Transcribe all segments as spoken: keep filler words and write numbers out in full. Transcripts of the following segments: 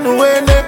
when they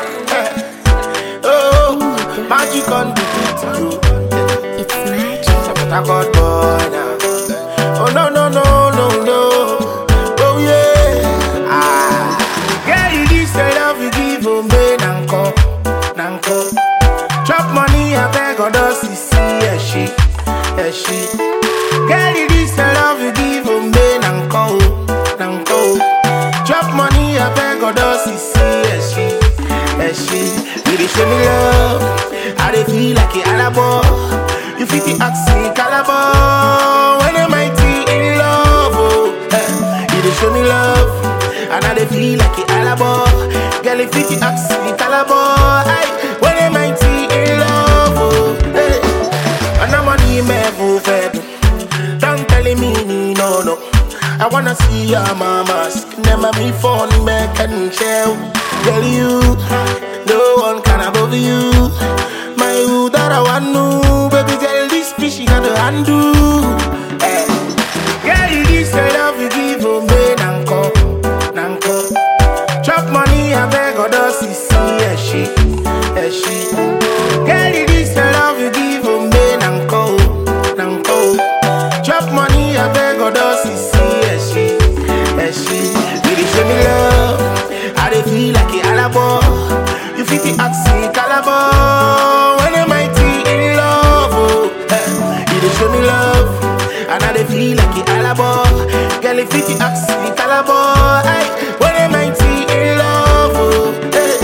oh, magic on the beat. It's magic. I got boy now. Oh no no no no no. Oh yeah. Ah. Girl, this the love you give on me, nanko, nanko. Chop money, I beg or does he see a she, a she. Girl, this the love you give on me, nanko, nanko. Chop money, I beg or does he see a she, a she. You dey show me love, I dey feel like a alabo. You fit the oxy caliber when I'm mighty in love, oh. Eh, you dey show me love, and I dey feel like a alabo. Girl, you fit the oxy caliber, ay, when I'm mighty in love, oh. Hey, and I'm on the level, fed. Don't tell me no, no. I wanna see your mama's. Never be phone, make and share. Girl, you, no one can above you. My who that I want to, baby girl, this fish you gotta undo. Hey. Girl, this the love you give me, nanko, nanko. Chop money, I beg or does he see a she, a she. Girl, this the love you give me, nanko, nanko. Chop money, I beg or does he see a she, a she. Really show me love, I dey feel like a alabo. You fit the oxy caliber when I'm mighty in love, oh. Eh, you dey show me love, and I dey feel like a alabo. Girl, you fit the oxy caliber, ay, when I'm mighty in love, oh. Eh.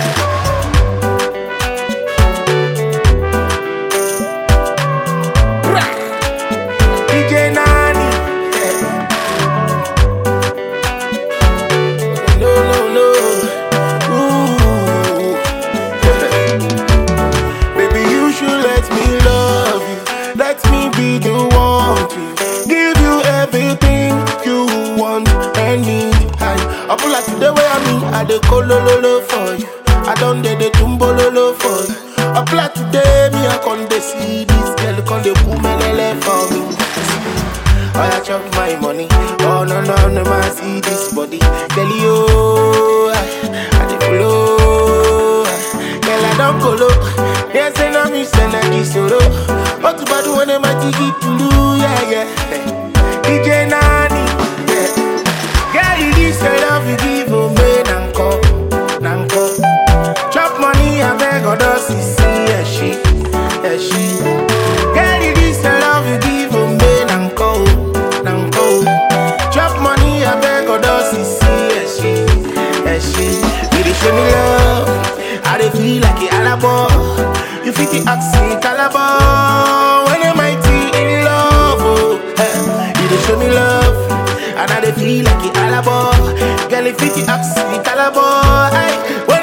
D J Nani, eh. No, no, no. Ooh. Baby, you should let me love you. Let me be the one to give you everything you want and need. I pull out the way I mean, I dey kolololo for you. I done dey the tumbololo for you. I pull out today, me I con dey see this girl con dey pumelele for me. Oh, I chop my money. Oh no no no, I see this body, girl you. I, I dey follow. Girl I don't go low. They say no me send a kiss solo. What you bad when I'm a ticket to do? Yeah yeah. D J Nani. Yeah. Girl, this the love you give me, nanko, nanko. Chop money, I beg or does he see a she, a she. Girl, this the love you give me, nanko, nanko. Chop money, I beg or does he see a she, a she. Really show me love, I dey feel like a alabo. You fit the oxy caliber when I'm mighty in love, oh. Eh, you dey show me love, and I dey feel like a alabo. Girl, you fit the oxy caliber, ay, when